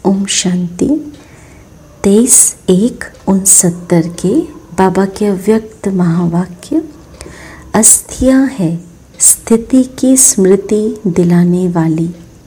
ओम शांति। 23/1/69 के बाबा के अव्यक्त महावाक्य। अस्थियां है स्थिति की स्मृति दिलाने वाली।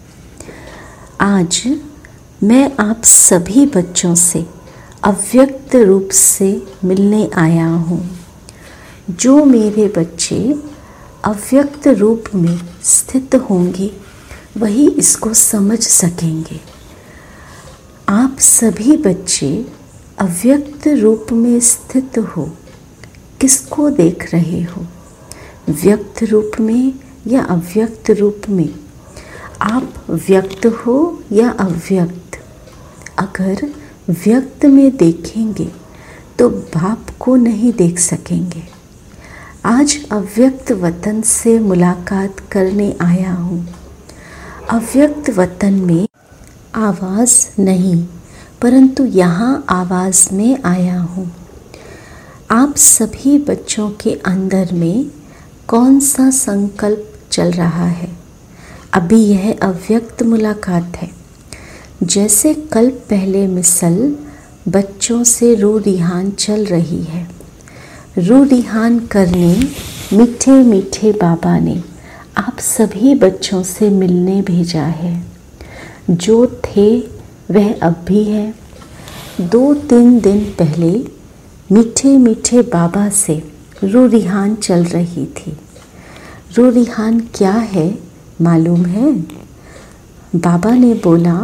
आज मैं आप सभी बच्चों से अव्यक्त रूप से मिलने आया हूँ। जो मेरे बच्चे अव्यक्त रूप में स्थित होंगे वही इसको समझ सकेंगे। आप सभी बच्चे अव्यक्त रूप में स्थित हो, किसको देख रहे हो? व्यक्त रूप में या अव्यक्त रूप में? आप व्यक्त हो या अव्यक्त? अगर व्यक्त में देखेंगे तो बाप को नहीं देख सकेंगे। आज अव्यक्त वतन से मुलाकात करने आया हूँ। अव्यक्त वतन में आवाज़ नहीं, परंतु यहाँ आवाज़ में आया हूँ। आप सभी बच्चों के अंदर में कौन सा संकल्प चल रहा है? अभी यह अव्यक्त मुलाकात है। जैसे कल पहले मिसल बच्चों से रू रिहान चल रही है। रू रिहान करने मीठे मीठे बाबा ने आप सभी बच्चों से मिलने भेजा है। जो थे वह अब भी है। 2-3 दिन पहले मीठे मीठे बाबा से रू रिहान चल रही थी। रू रिहान क्या है मालूम है? बाबा ने बोला,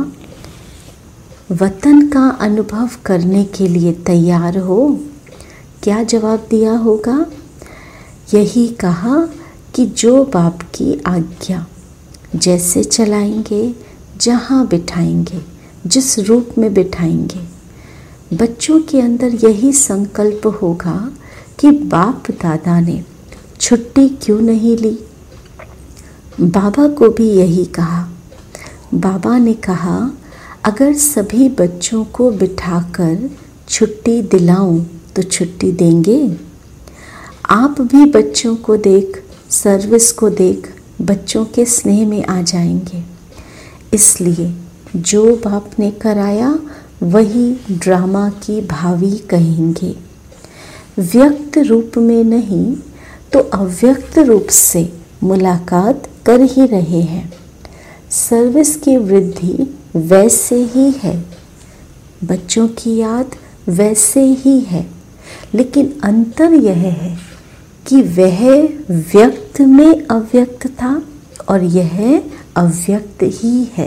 वतन का अनुभव करने के लिए तैयार हो? क्या जवाब दिया होगा? यही कहा कि जो बाप की आज्ञा जैसे चलाएंगे, जहाँ बिठाएंगे, जिस रूप में बिठाएंगे, बच्चों के अंदर यही संकल्प होगा कि बाप दादा ने छुट्टी क्यों नहीं ली। बाबा को भी यही कहा। बाबा ने कहा, अगर सभी बच्चों को बिठाकर छुट्टी दिलाऊं तो छुट्टी देंगे? आप भी बच्चों को देख, सर्विस को देख, बच्चों के स्नेह में आ जाएंगे। इसलिए जो बाप ने कराया वही ड्रामा की भावी कहेंगे। व्यक्त रूप में नहीं तो अव्यक्त रूप से मुलाकात कर ही रहे हैं। सर्विस की वृद्धि वैसे ही है, बच्चों की याद वैसे ही है, लेकिन अंतर यह है कि वह व्यक्त में अव्यक्त था और यह अव्यक्त ही है।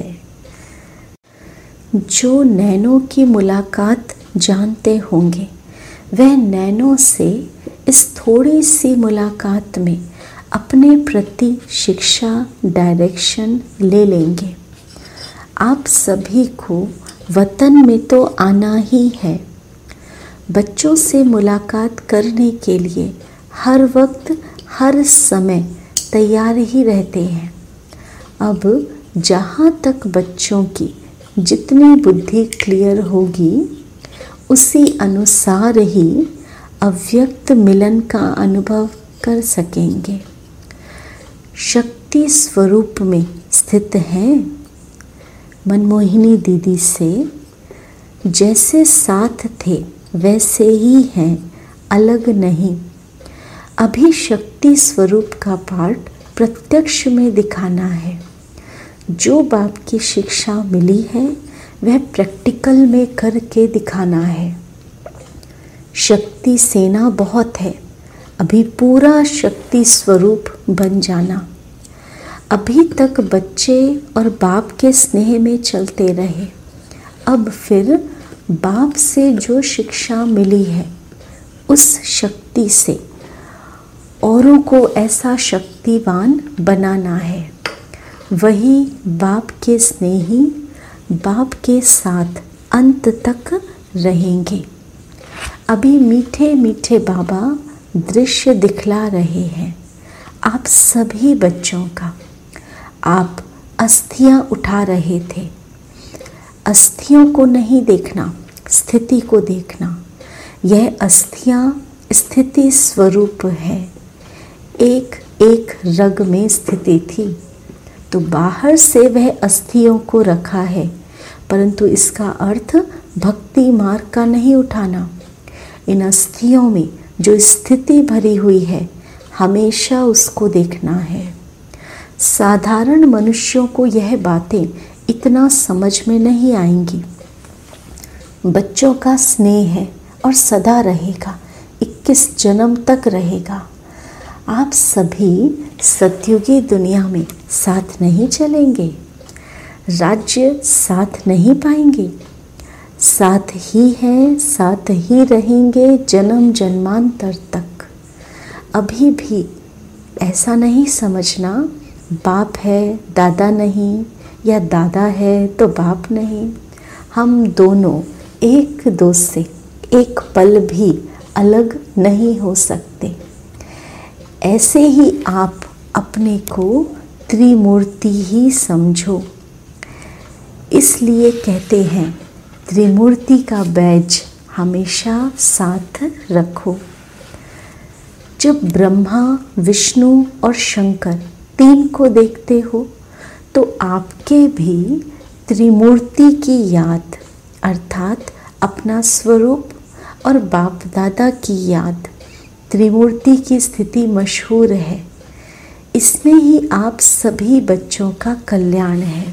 जो नैनो की मुलाकात जानते होंगे वह नैनो से इस थोड़ी सी मुलाकात में अपने प्रति शिक्षा डायरेक्शन ले लेंगे। आप सभी को वतन में तो आना ही है। बच्चों से मुलाकात करने के लिए हर वक्त हर समय तैयार ही रहते हैं। अब जहाँ तक बच्चों की जितनी बुद्धि क्लियर होगी उसी अनुसार ही अव्यक्त मिलन का अनुभव कर सकेंगे। शक्ति स्वरूप में स्थित हैं। मनमोहिनी दीदी से जैसे साथ थे वैसे ही हैं, अलग नहीं। अभी शक्ति स्वरूप का पाठ प्रत्यक्ष में दिखाना है। जो बाप की शिक्षा मिली है वह प्रैक्टिकल में करके दिखाना है। शक्ति सेना बहुत है, अभी पूरा शक्ति स्वरूप बन जाना। अभी तक बच्चे और बाप के स्नेह में चलते रहे। अब फिर बाप से जो शिक्षा मिली है उस शक्ति से औरों को ऐसा शक्तिवान बनाना है। वही बाप के स्नेही बाप के साथ अंत तक रहेंगे। अभी मीठे मीठे बाबा दृश्य दिखला रहे हैं आप सभी बच्चों का। आप अस्थियां उठा रहे थे। अस्थियों को नहीं देखना, स्थिति को देखना। यह अस्थियां स्थिति स्वरूप है। एक एक रग में स्थिति थी तो बाहर से वह अस्थियों को रखा है, परंतु इसका अर्थ भक्ति मार्ग का नहीं उठाना। इन अस्थियों में जो स्थिति भरी हुई है, हमेशा उसको देखना है। साधारण मनुष्यों को यह बातें इतना समझ में नहीं आएंगी। बच्चों का स्नेह है और सदा रहेगा, 21 जन्म तक रहेगा। आप सभी सतयुगी दुनिया में साथ नहीं चलेंगे, राज्य साथ नहीं पाएंगे, साथ ही हैं, साथ ही रहेंगे जन्म जन्मांतर तक। अभी भी ऐसा नहीं समझना बाप है दादा नहीं, या दादा है तो बाप नहीं। हम दोनों एक दो से एक पल भी अलग नहीं हो सकते। ऐसे ही आप अपने को त्रिमूर्ति ही समझो। इसलिए कहते हैं त्रिमूर्ति का बैज हमेशा साथ रखो। जब ब्रह्मा, विष्णु और शंकर तीन को देखते हो तो आपके भी त्रिमूर्ति की याद अर्थात अपना स्वरूप और बाप दादा की याद, त्रिमूर्ति की स्थिति मशहूर है। इसमें ही आप सभी बच्चों का कल्याण है।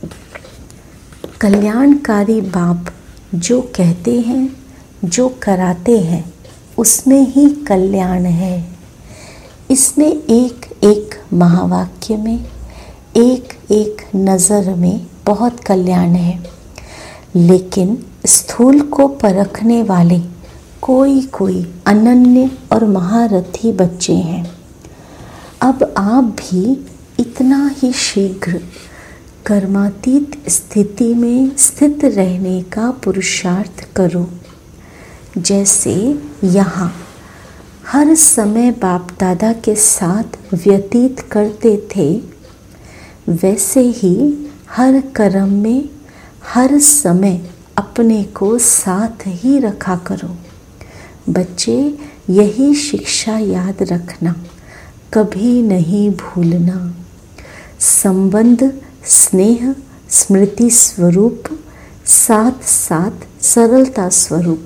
कल्याणकारी बाप जो कहते हैं, जो कराते हैं, उसमें ही कल्याण है। इसमें एक एक महावाक्य में, एक एक नज़र में बहुत कल्याण है। लेकिन स्थूल को परखने वाले कोई कोई अनन्य और महारथी बच्चे हैं। अब आप भी इतना ही शीघ्र कर्मातीत स्थिति में स्थित रहने का पुरुषार्थ करो। जैसे यहाँ हर समय बाप दादा के साथ व्यतीत करते थे, वैसे ही हर कर्म में हर समय अपने को साथ ही रखा करो। बच्चे, यही शिक्षा याद रखना, कभी नहीं भूलना। संबंध, स्नेह, स्मृति स्वरूप, साथ साथ सरलता स्वरूप,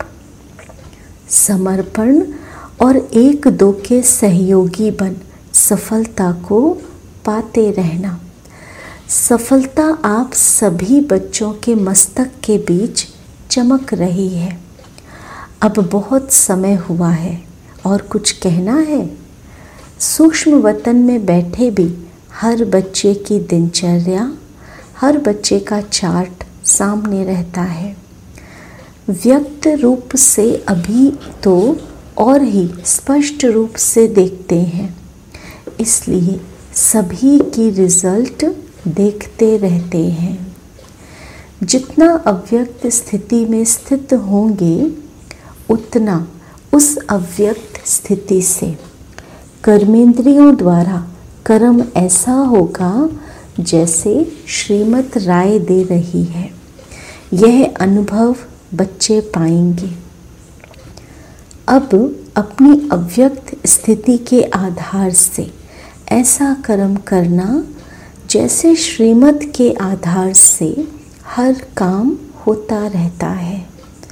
समर्पण और एक दो के सहयोगी बन सफलता को पाते रहना। सफलता आप सभी बच्चों के मस्तक के बीच चमक रही है। अब बहुत समय हुआ है और कुछ कहना है। सूक्ष्म वतन में बैठे भी हर बच्चे की दिनचर्या, हर बच्चे का चार्ट सामने रहता है। व्यक्त रूप से अभी तो और ही स्पष्ट रूप से देखते हैं, इसलिए सभी की रिजल्ट देखते रहते हैं। जितना अव्यक्त स्थिति में स्थित होंगे, उतना उस अव्यक्त स्थिति से कर्मेंद्रियों द्वारा कर्म ऐसा होगा जैसे श्रीमत राय दे रही है। यह अनुभव बच्चे पाएंगे। अब अपनी अव्यक्त स्थिति के आधार से ऐसा कर्म करना जैसे श्रीमत के आधार से हर काम होता रहता है।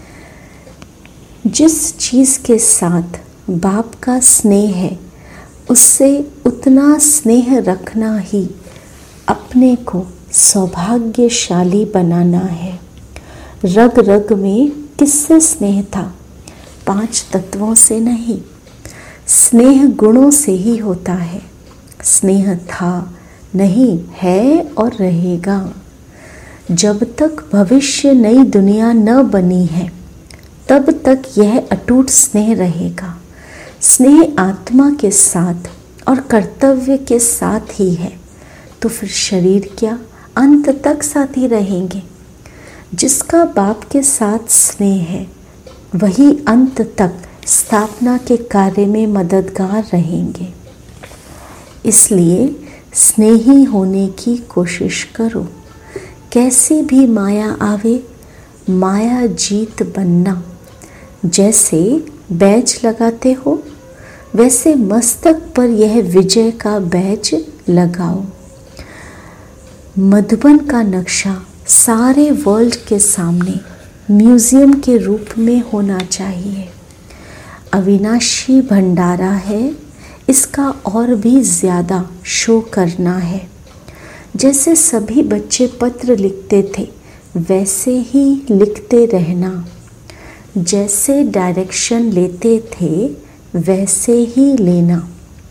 जिस चीज़ के साथ बाप का स्नेह है, उससे उतना स्नेह रखना ही अपने को सौभाग्यशाली बनाना है। रग रग में किससे स्नेह था? 5 तत्वों से नहीं। स्नेह गुणों से ही होता है। स्नेह था, नहीं है और रहेगा। जब तक भविष्य नई दुनिया न बनी है, तब तक यह अटूट स्नेह रहेगा। स्नेह आत्मा के साथ और कर्तव्य के साथ ही है, तो फिर शरीर क्या, अंत तक साथ ही रहेंगे। जिसका बाप के साथ स्नेह है, वही अंत तक स्थापना के कार्य में मददगार रहेंगे। इसलिए स्नेही होने की कोशिश करो। कैसी भी माया आवे, माया जीत बनना। जैसे बैज लगाते हो, वैसे मस्तक पर यह विजय का बैज लगाओ। मधुबन का नक्शा सारे वर्ल्ड के सामने म्यूज़ियम के रूप में होना चाहिए। अविनाशी भंडारा है, इसका और भी ज़्यादा शो करना है। जैसे सभी बच्चे पत्र लिखते थे वैसे ही लिखते रहना, जैसे डायरेक्शन लेते थे वैसे ही लेना।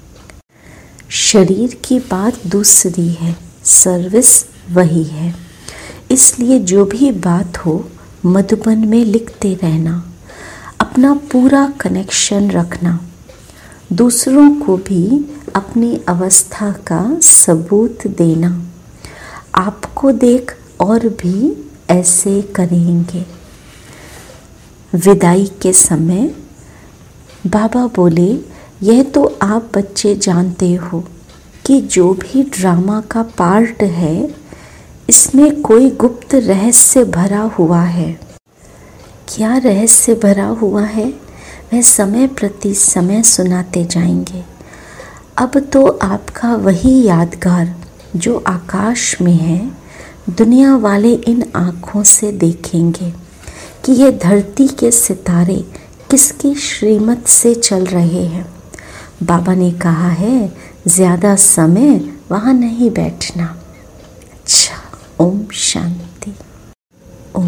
शरीर की बात दूसरी है, सर्विस वही है। इसलिए जो भी बात हो मधुबन में लिखते रहना, अपना पूरा कनेक्शन रखना, दूसरों को भी अपनी अवस्था का सबूत देना। आपको देख और भी ऐसे करेंगे। विदाई के समय बाबा बोले, यह तो आप बच्चे जानते हो कि जो भी ड्रामा का पार्ट है इसमें कोई गुप्त रहस्य भरा हुआ है। क्या रहस्य भरा हुआ है वह समय प्रति समय सुनाते जाएंगे। अब तो आपका वही यादगार जो आकाश में है, दुनिया वाले इन आँखों से देखेंगे कि ये धरती के सितारे किसकी श्रीमत से चल रहे हैं। बाबा ने कहा है ज़्यादा समय वहाँ नहीं बैठना। अच्छा, ओम शांति।